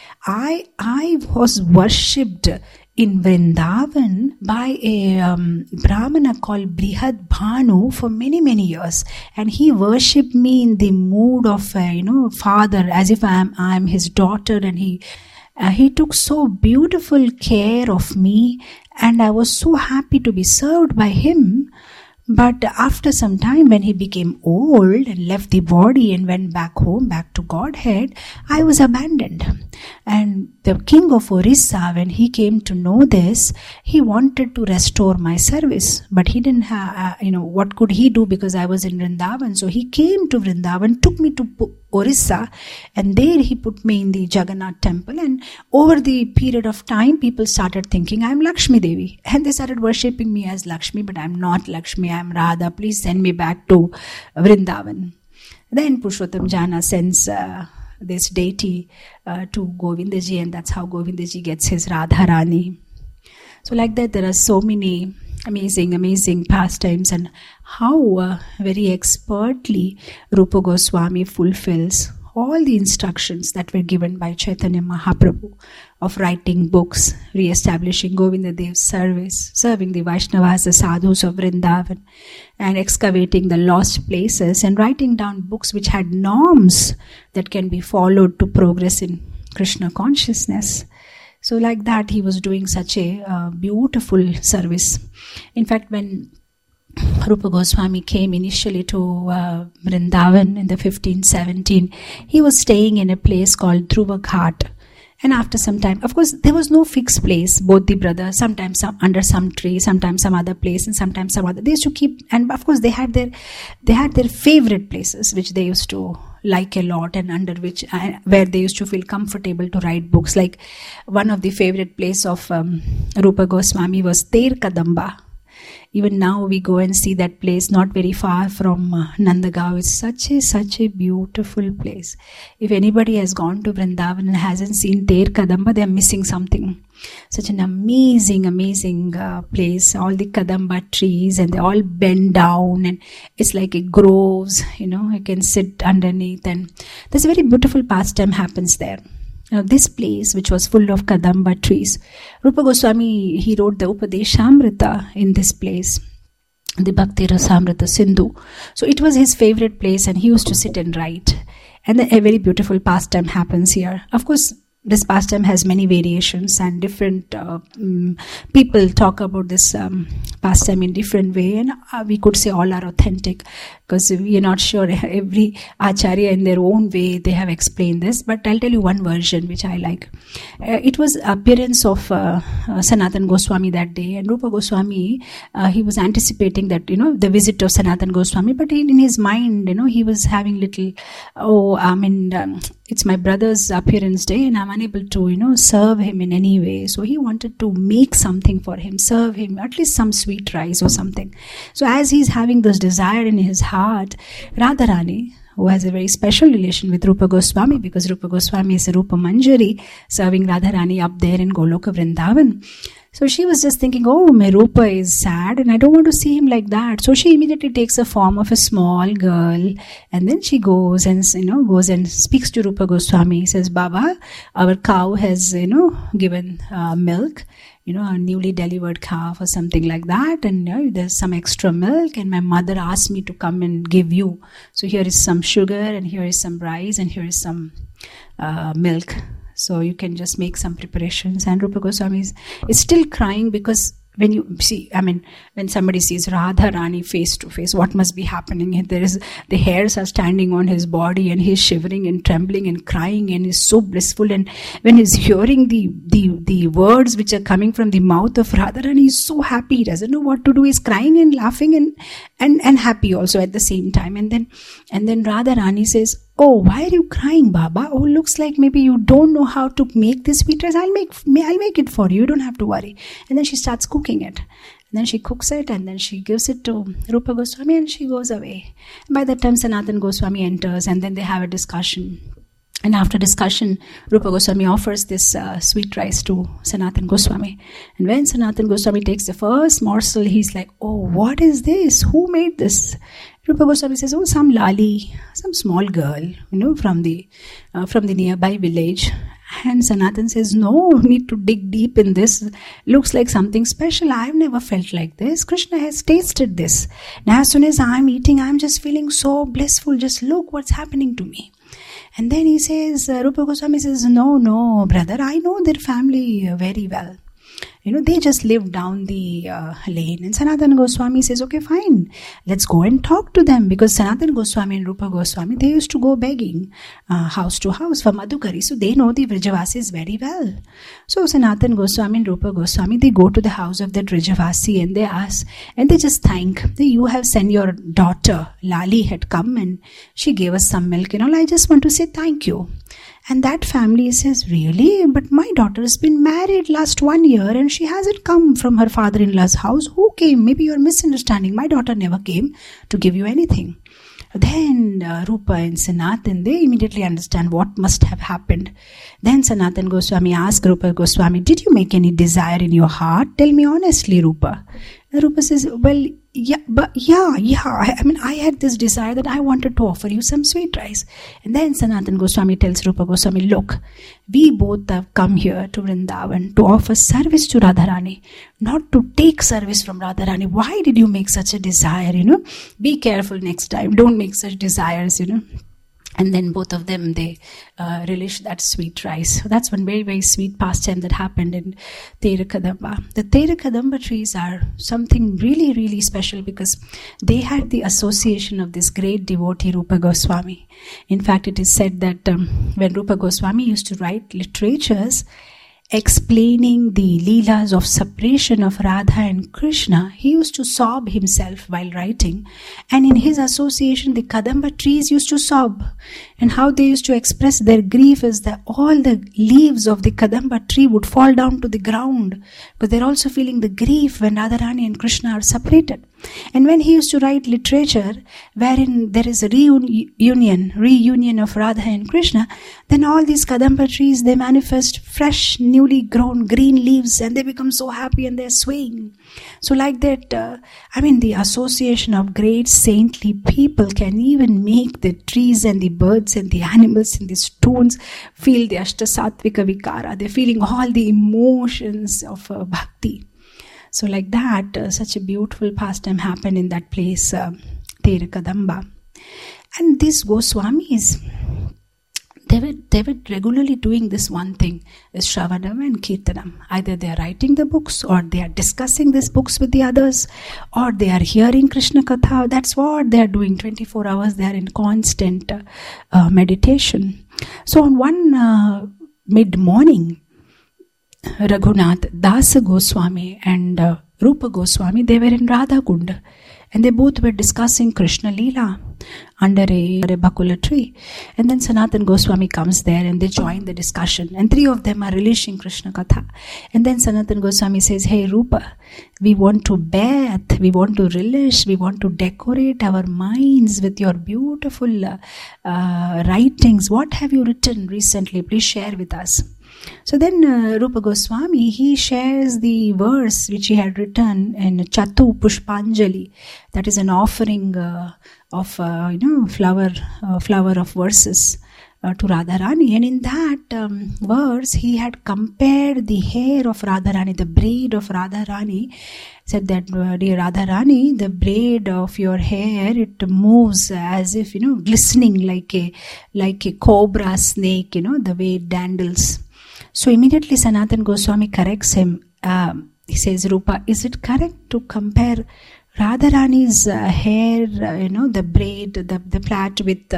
I was worshipped in Vrindavan by a Brahmana called Brihad Bhanu for many years, and he worshipped me in the mood of father, as if I'm his daughter, and he took so beautiful care of me, and I was so happy to be served by him. But after some time, when he became old and left the body and went back home, back to Godhead, I was abandoned." And the king of Orissa, when he came to know this, he wanted to restore my service. But he didn't have, what could he do, because I was in Vrindavan. So he came to Vrindavan, took me to Orissa, and there he put me in the Jagannath temple. And over the period of time, people started thinking I'm Lakshmi Devi, and they started worshipping me as Lakshmi. But I'm not Lakshmi, I'm Radha. Please send me back to Vrindavan. Then Purushottam Jana sends this deity to Govindaji, and that's how Govindaji gets his Radharani. So like that, there are so many amazing pastimes, and how very expertly Rupa Goswami fulfills all the instructions that were given by Chaitanya Mahaprabhu of writing books, re-establishing Govinda Dev's service, serving the Vaishnavas, the sadhus of Vrindavan, and excavating the lost places, and writing down books which had norms that can be followed to progress in Krishna consciousness. So like that, he was doing such a beautiful service. In fact, when Rupa Goswami came initially to Vrindavan in the 1517, he was staying in a place called Dhruva Ghat. And after some time, of course, there was no fixed place. Both the brothers, sometimes under some tree, sometimes some other place, and sometimes some other. They used to keep, and of course, they had their favorite places which they used to like a lot, and under which where they used to feel comfortable to write books. Like one of the favorite place of Rupa Goswami was Ter Kadamba. Even now we go and see that place not very far from Nandagaon. It's such a beautiful place. If anybody has gone to Vrindavan and hasn't seen Ter Kadamba, they are missing something. Such an amazing place. All the Kadamba trees, and they all bend down, and it's like a groves, you can sit underneath, and there's a very beautiful pastime happens there. Now this place, which was full of Kadamba trees, Rupa Goswami, he wrote the Upadeshamrita in this place, the Bhakti Rasamrita Sindhu. So it was his favorite place, and he used to sit and write. And a very beautiful pastime happens here. Of course, this pastime has many variations, and different people talk about this pastime in different way, and we could say all are authentic, because we are not sure. Every acharya in their own way they have explained this, but I'll tell you one version which I like. It was appearance of Sanatan Goswami that day, and Rupa Goswami, he was anticipating that, the visit of Sanatan Goswami, but in his mind, he was having little, it's my brother's appearance day and I'm unable to, serve him in any way. So he wanted to make something for him, serve him, at least some sweet rice or something. So as he's having this desire in his heart, Radharani, who has a very special relation with Rupa Goswami, because Rupa Goswami is a Rupa Manjari serving Radharani up there in Goloka Vrindavan. So she was just thinking, my Rupa is sad and I don't want to see him like that. So she immediately takes the form of a small girl, and then she goes and speaks to Rupa Goswami. Says, Baba, our cow has given milk, a newly delivered calf or something like that, and there's some extra milk, and my mother asked me to come and give you. So here is some sugar, and here is some rice, and here is some milk. So you can just make some preparations. And Rupa Goswami is still crying, because when you see, when somebody sees Radharani face to face, what must be happening? The hairs are standing on his body, and he's shivering and trembling and crying, and is so blissful. And when he's hearing the words which are coming from the mouth of Radharani, he's so happy. He doesn't know what to do. He's crying and laughing and happy also at the same time. And then Radharani says, why are you crying, Baba? Looks like maybe you don't know how to make this sweet rice. I'll make it for you. You don't have to worry. And then she starts cooking it. And then she cooks it, and then she gives it to Rupa Goswami, and she goes away. By that time, Sanatan Goswami enters, and then they have a discussion. And after discussion, Rupa Goswami offers this sweet rice to Sanatan Goswami. And when Sanatan Goswami takes the first morsel, he's like, what is this? Who made this? Rupa Goswami says, some lali, some small girl, from the nearby village. And Sanatan says, no, need to dig deep in this. Looks like something special. I've never felt like this. Krishna has tasted this. Now as soon as I'm eating, I'm just feeling so blissful. Just look what's happening to me. And then he says, Rupa Goswami says, no, brother, I know their family very well. They just live down the lane. And Sanatan Goswami says, okay, fine, let's go and talk to them. Because Sanatan Goswami and Rupa Goswami, they used to go begging house to house for Madhukari. So they know the Vrajavasis very well. So Sanatan Goswami and Rupa Goswami, they go to the house of that Vrajavasi, and they ask, and they just thank. You have sent your daughter, Lali had come, and she gave us some milk and all. I just want to say thank you. And that family says, really? But my daughter has been married last 1 year and she hasn't come from her father-in-law's house. Who came? Maybe you're misunderstanding. My daughter never came to give you anything. Then Rupa and Sanatan, they immediately understand what must have happened. Then Sanatan Goswami asked Rupa Goswami, did you make any desire in your heart? Tell me honestly, Rupa. And Rupa says, well, I had this desire that I wanted to offer you some sweet rice. And then Sanatan Goswami tells Rupa Goswami, look, we both have come here to Vrindavan to offer service to Radharani, not to take service from Radharani. Why did you make such a desire, Be careful next time. Don't make such desires, And then both of them, they relish that sweet rice. So that's one very, very sweet pastime that happened in Tera Kadamba. The Tera Kadamba trees are something really, really special, because they had the association of this great devotee Rupa Goswami. In fact, it is said that when Rupa Goswami used to write literatures explaining the leelas of separation of Radha and Krishna, he used to sob himself while writing. And in his association, the Kadamba trees used to sob. And how they used to express their grief is that all the leaves of the Kadamba tree would fall down to the ground. But they're also feeling the grief when Radharani and Krishna are separated. And when he used to write literature wherein there is a reunion of Radha and Krishna, then all these Kadamba trees, they manifest fresh, newly grown green leaves, and they become so happy and they're swaying. So like that, the association of great saintly people can even make the trees and the birds and the animals and the stones feel the Ashtasattvika Vikara. They're feeling all the emotions of bhakti. So like that, such a beautiful pastime happened in that place, Tera Kadamba. And these Goswamis, they were regularly doing this one thing, is Shravanam and Kirtanam. Either they are writing the books, or they are discussing these books with the others, or they are hearing Krishna Katha. That's what they are doing. 24 hours they are in constant meditation. So on one mid-morning, Raghunath, Dasa Goswami and Rupa Goswami, they were in Radha Kund, and they both were discussing Krishna Leela under a bakula tree. And then Sanatan Goswami comes there and they join the discussion, and three of them are relishing Krishna Katha. And then Sanatan Goswami says, "Hey Rupa, we want to bath, we want to relish, we want to decorate our minds with your beautiful writings. What have you written recently? Please share with us." So then Rupa Goswami, he shares the verse which he had written in Chatu Pushpanjali, that is an offering of flower of verses to Radharani. And in that verse, he had compared the hair of Radharani, the braid of Radharani. Said that, dear Radharani, the braid of your hair, it moves as if, glistening like a cobra snake, the way it dandles. So immediately Sanatan Goswami corrects him. He says, "Rupa, is it correct to compare Radharani's hair, the braid, the plait with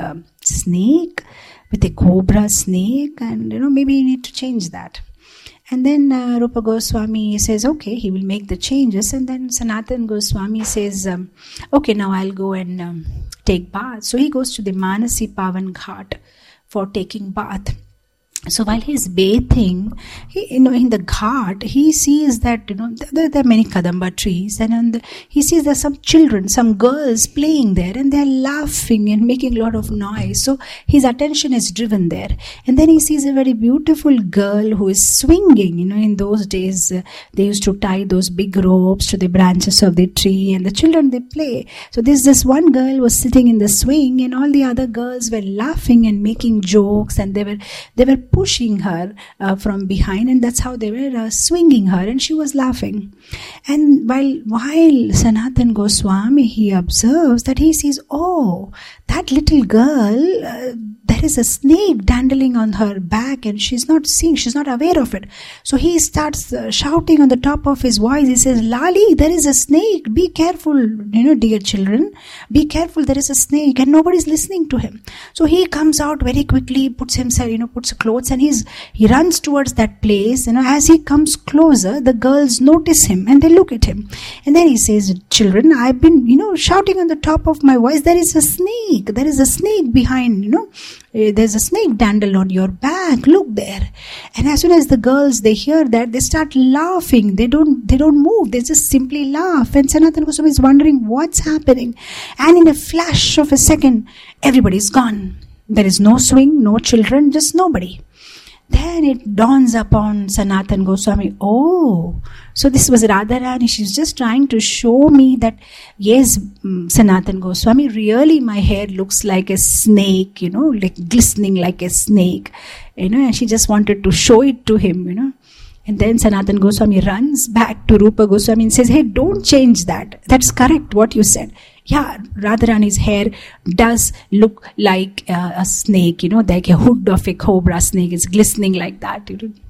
snake, with a cobra snake? And, maybe you need to change that." And then Rupa Goswami says, okay, he will make the changes. And then Sanatan Goswami says, okay, now I'll go and take bath. So he goes to the Manasi Pavan Ghat for taking bath. So while he's bathing, in the ghat, he sees that there are many kadamba trees, and he sees there are some children, some girls playing there, and they're laughing and making a lot of noise. So his attention is driven there, and then he sees a very beautiful girl who is swinging. In those days they used to tie those big ropes to the branches of the tree, and the children, they play. So this one girl was sitting in the swing, and all the other girls were laughing and making jokes, and they were pushing her from behind, and that's how they were swinging her, and she was laughing. And while Sanatan Goswami, he observes that, he sees, oh, that little girl, there is a snake dandling on her back, and she's not aware of it. So he starts shouting on the top of his voice. He says, "Lali, there is a snake. Be careful, dear children. Be careful, there is a snake." And nobody's listening to him. So he comes out very quickly, puts clothes, and he runs towards that place. As he comes closer, the girls notice him and they look at him. And then he says, "Children, I've been, shouting on the top of my voice, there is a snake. There is a snake behind, there's a snake dandled on your back. Look there." And as soon as the girls, they hear that, they start laughing. They don't move. They just simply laugh. And Sanatan Goswami is wondering what's happening. And in a flash of a second, everybody's gone. There is no swing, no children, just nobody. Then it dawns upon Sanatan Goswami, oh, so this was Radharani. She's just trying to show me that, yes, Sanatan Goswami, really my hair looks like a snake, like glistening like a snake, and she just wanted to show it to him, And then Sanatan Goswami runs back to Rupa Goswami and says, "Hey, don't change that. That's correct what you said. Yeah, Radharani's hair does look like a snake, like a hood of a cobra snake. It's glistening like that."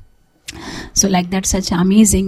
So like that, such amazing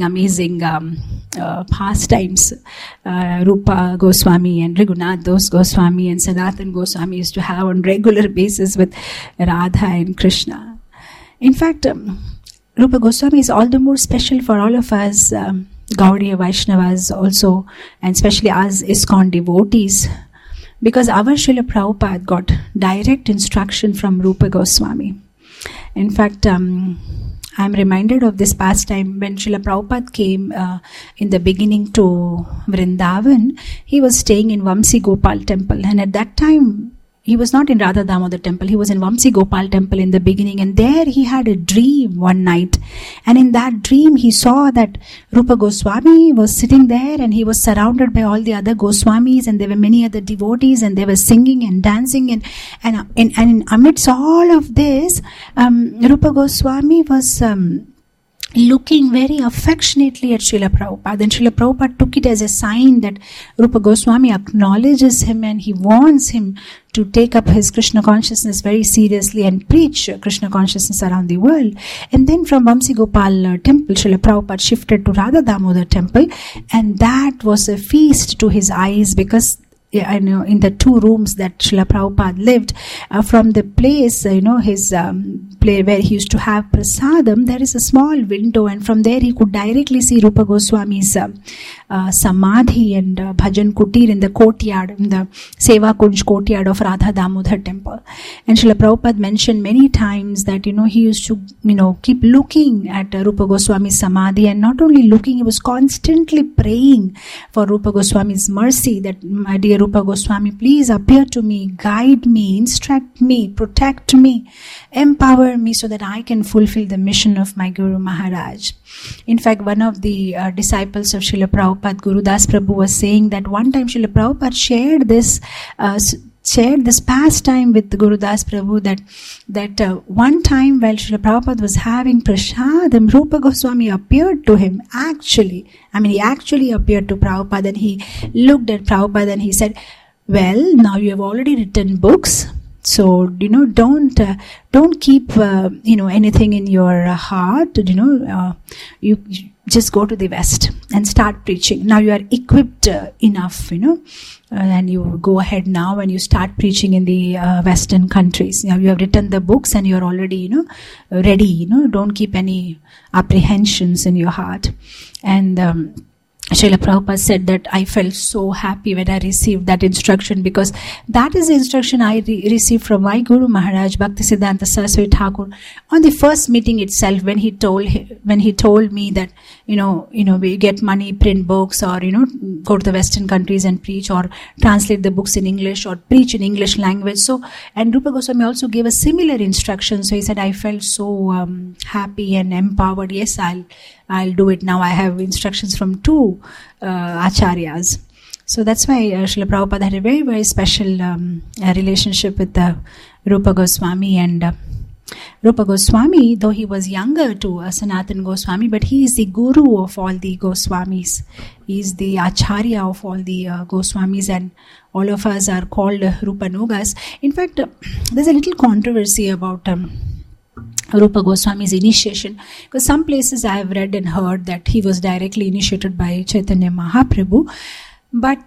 pastimes Rupa Goswami and Raghunath Das Goswami and Sanatan Goswami used to have on regular basis with Radha and Krishna. In fact, Rupa Goswami is all the more special for all of us Gaudiya Vaishnavas also, and especially us ISKCON devotees, because our Srila Prabhupada got direct instruction from Rupa Goswami. In fact, I'm reminded of this pastime when Srila Prabhupada came in the beginning to Vrindavan. He was staying in Vamsi Gopal temple, and at that time he was not in Radha Damodar temple, he was in Vamsi Gopal temple in the beginning, and there he had a dream one night, and in that dream he saw that Rupa Goswami was sitting there, and he was surrounded by all the other Goswamis, and there were many other devotees, and they were singing and dancing, and amidst all of this, Rupa Goswami was looking very affectionately at Srila Prabhupada. And Srila Prabhupada took it as a sign that Rupa Goswami acknowledges him and he wants him to take up his Krishna consciousness very seriously and preach Krishna consciousness around the world. And then from Vamsi Gopal temple, Srila Prabhupada shifted to Radha Damodar temple, and that was a feast to his eyes, because I know in the 2 rooms that Srila Prabhupada lived, from the place, his place where he used to have prasadam, there is a small window, and from there he could directly see Rupa Goswami's samadhi and bhajan kutir in the courtyard, in the Seva Kunj courtyard of Radha Damodar temple. And Srila Prabhupada mentioned many times that, he used to, keep looking at Rupa Goswami's samadhi, and not only looking, he was constantly praying for Rupa Goswami's mercy, that, my dear Rupa Goswami, please appear to me, guide me, instruct me, protect me, empower me so that I can fulfill the mission of my Guru Maharaj. In fact, one of the disciples of Srila Prabhupada, Guru Das Prabhu, was saying that one time Srila Prabhupada shared this pastime with Guru Das Prabhu, that one time while Srila Prabhupada was having prasadam, Rupa Goswami appeared to him. He actually appeared to Prabhupada, and he looked at Prabhupada and he said, well, now you have already written books, so don't keep anything in your heart. You just go to the West and start preaching. Now you are equipped enough, and you go ahead now and you start preaching in the Western countries. Now you have written the books and you are already ready. Don't keep any apprehensions in your heart. And Srila Prabhupada said that I felt so happy when I received that instruction, because that is the instruction I received from my Guru Maharaj, Bhaktisiddhanta Saraswati Thakur, on the first meeting itself, when he told me that we get money, print books, or go to the Western countries and preach, or translate the books in English, or preach in English language. So, and Rupa Goswami also gave a similar instruction. So he said, I felt so happy and empowered. Yes, I'll do it now. I have instructions from 2 acharyas. So that's why Srila Prabhupada had a very, very special relationship with Rupa Goswami. And Rupa Goswami, though he was younger to Sanatana Goswami, but he is the guru of all the Goswamis. He is the acharya of all the Goswamis, and all of us are called Rupanugas. In fact, there's a little controversy about Rupa Goswami's initiation, because some places I have read and heard that he was directly initiated by Chaitanya Mahaprabhu, but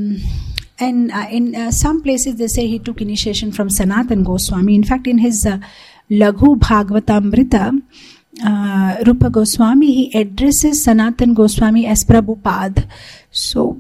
in some places they say he took initiation from Sanatana Goswami. In fact, in his Laghu Bhagavatamrita, Rupa Goswami, he addresses Sanatana Goswami as Prabhupada. So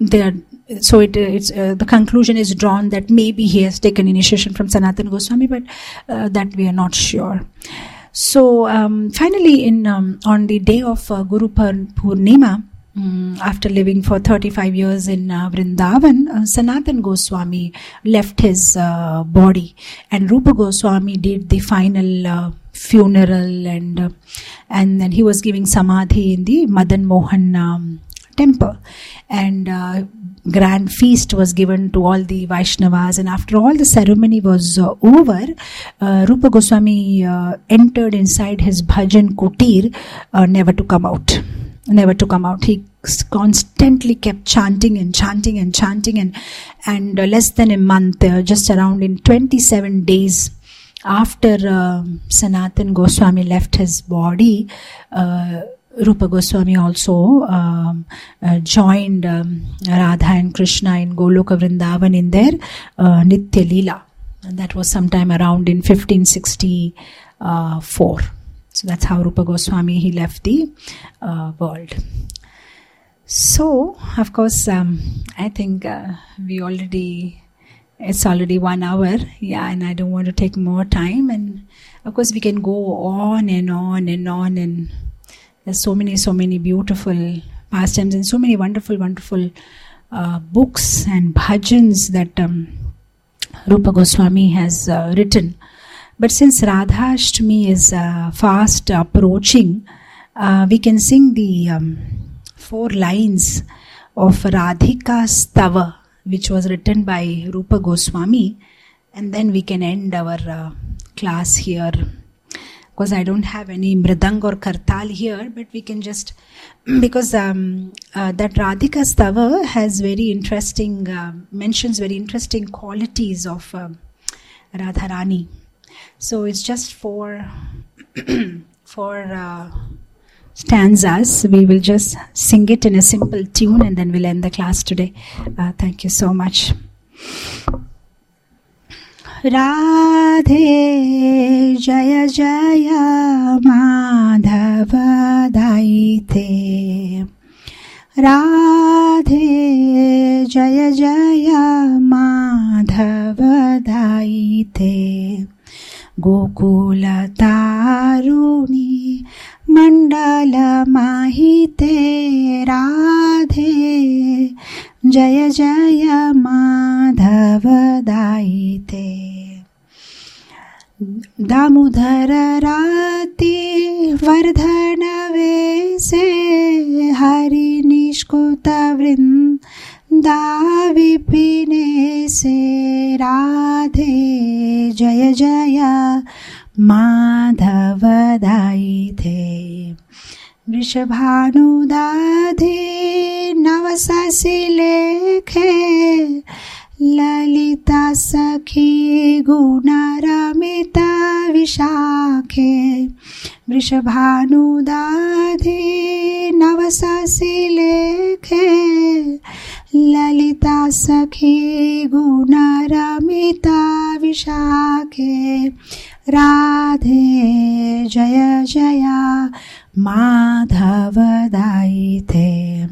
the conclusion is drawn that maybe he has taken initiation from Sanatana Goswami, but that we are not sure. So finally, on the day of Guru Purnima, after living for 35 years in Vrindavan, Sanatana Goswami left his body, and Rupa Goswami did the final funeral, and then he was giving samadhi in the Madan Mohan temple, and grand feast was given to all the Vaishnavas. And after all the ceremony was over, Rupa Goswami entered inside his bhajan kutir, never to come out. He constantly kept chanting and less than a month, just around in 27 days after Sanatana Goswami left his body, Rupa Goswami also joined Radha and Krishna in Goloka Vrindavan in their Nitya Leela. And that was sometime around in 1564. So that's how Rupa Goswami, he left the world. So, of course, I think it's already 1 hour. Yeah, and I don't want to take more time. And of course, we can go on and on and on, and there's so many beautiful pastimes and so many wonderful books and bhajans that Rupa Goswami has written. But since Radhashtami is fast approaching, we can sing the 4 lines of Radhika Stava, which was written by Rupa Goswami, and then we can end our class here. course, I don't have any mridang or kartal here, but we can just, because that Radhika Stava has very interesting, mentions very interesting qualities of Radharani. So it's just four stanzas. We will just sing it in a simple tune and then we'll end the class today. Thank you so much. Radhe Jaya Jaya Madhava Daite. Radhe Jaya Jaya Madhava Daite. Gokula Taruni Mandala Mahite. Radhe Jaya Jaya Madhava Daite. Damodara Rati Vardhana Vese Hari Nishkuta Vrinda Vipine Se. Radhe Jaya Jaya Madhava Daite. Vrishabhanudadhi Navasasi Lekhe. Lalita Sakhi Gunaramita Vishakhe. Vrishabhanudadhi Navasasi Lekhe. Lalita Sakhi Gunaramita Vishakhe. Radhe Jaya Jaya Madhava Daite.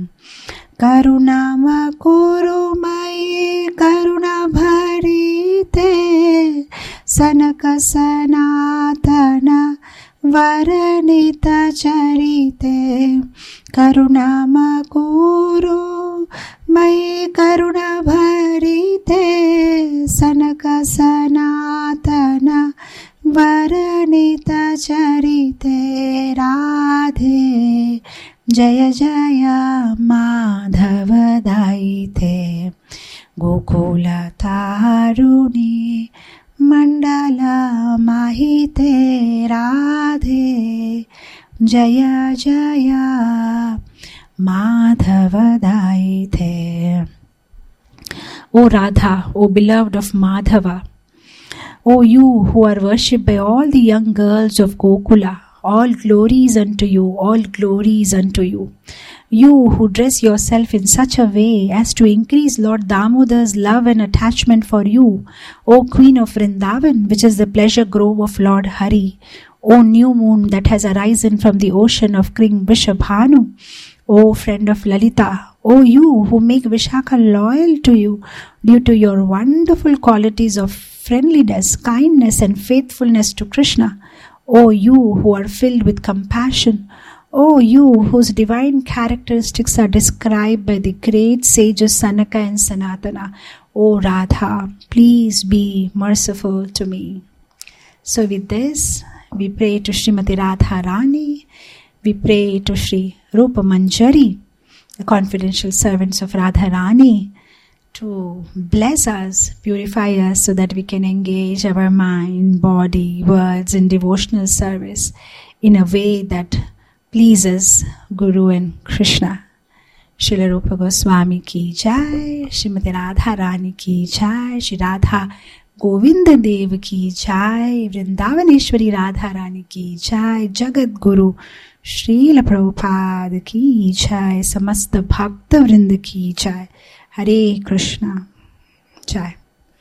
Karunama Kurumai Karuna Bharite. Sanaka Sanatana Varanita Charite. Karunama Kuru Mai Karuna Bharite. Sanaka Sanatana Varanita Charite. Radhe Jaya Jaya Madhava Daite. Gokula Taruni Mandala Mahite. Radhe Jaya Jaya Madhava Daite. O Radha, O beloved of Madhava, O you who are worshipped by all the young girls of Gokula, all glories unto you, all glories unto you. You who dress yourself in such a way as to increase Lord Damodar's love and attachment for you, O Queen of Vrindavan, which is the pleasure grove of Lord Hari, O new moon that has arisen from the ocean of King Vrishabhanu, O friend of Lalita, O you who make Vishaka loyal to you due to your wonderful qualities of friendliness, kindness and faithfulness to Krishna, O you who are filled with compassion, O you whose divine characteristics are described by the great sages Sanaka and Sanatana, O Radha, please be merciful to me. So with this, we pray to Srimati Radharani, we pray to Sri Rupa Manjari, the confidential servants of Radharani, to bless us, purify us so that we can engage our mind, body, words in devotional service in a way that pleases Guru and Krishna. Srila Rupa Goswami ki jai, Srimati Radharani ki jai, Shri Radha Govinda Dev ki jai, Vrindavaneshwari Radharani ki jai, Jagat Guru Srila Prabhupada ki jai, Samasta Bhakta Vrinda ki jai. Hare Krishna. Jai.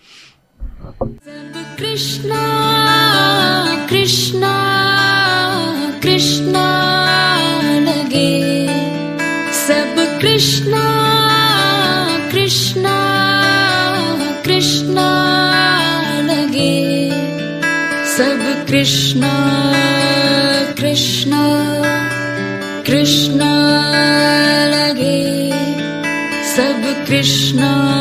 Krishna, Krishna, Krishna lage. Sab Krishna, Krishna, Krishna lage. Sab Krishna, Krishna, Krishna lage. Sab Krishna